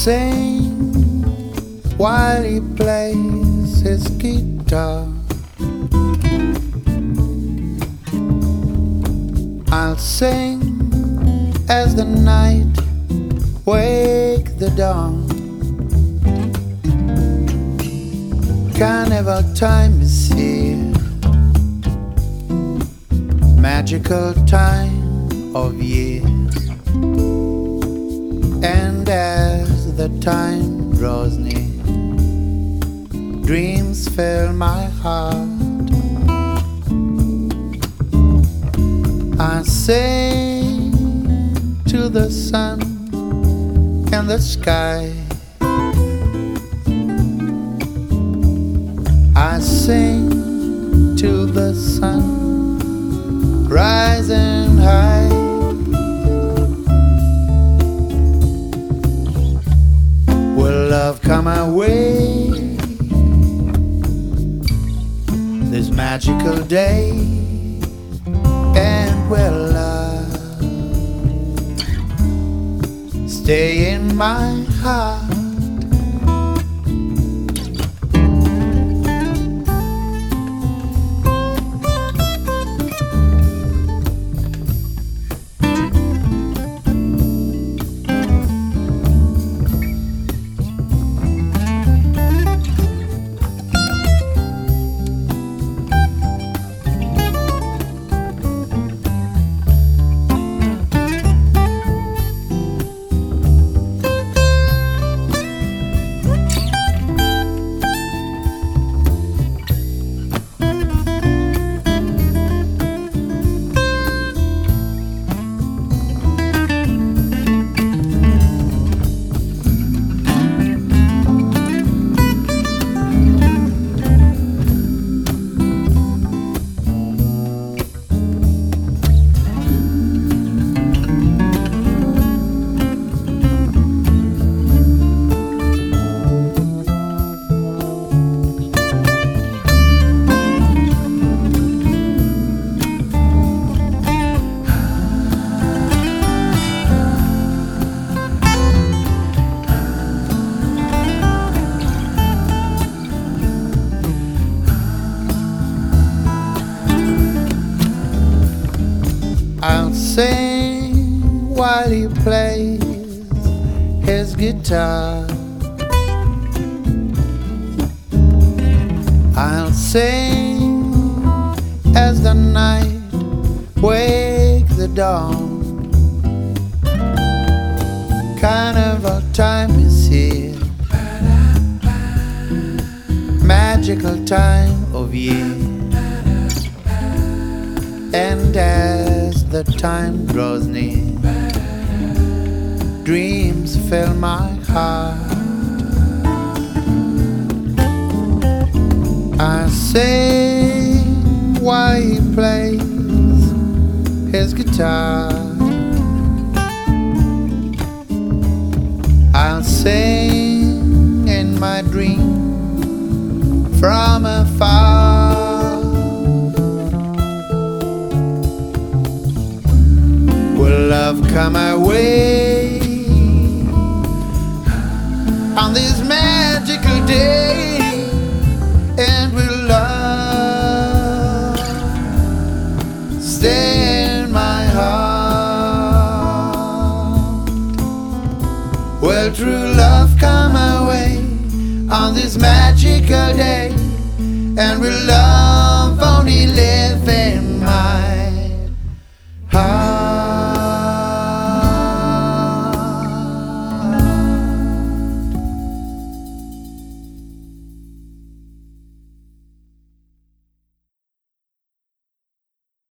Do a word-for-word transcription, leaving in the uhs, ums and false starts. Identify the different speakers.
Speaker 1: sing while he plays his guitar. I'll sing as the night wake the dawn. Carnival time is here, magical time of years. And as the time draws near, dreams fill my heart. I sing to the sun and the sky. I sing to the sun rising high. Will love come my way this magical day? And will love stay in my heart? I'll sing while he plays his guitar. I'll sing as the night wake the dawn. Carnival time is here, magical time of year. And as the time draws near, dreams fill my heart. I sing while he plays his guitar. I'll sing in my dream from afar. Will love come my way on this magical day? And will love stay in my heart? Will true love come my way on this magical day? And will love only live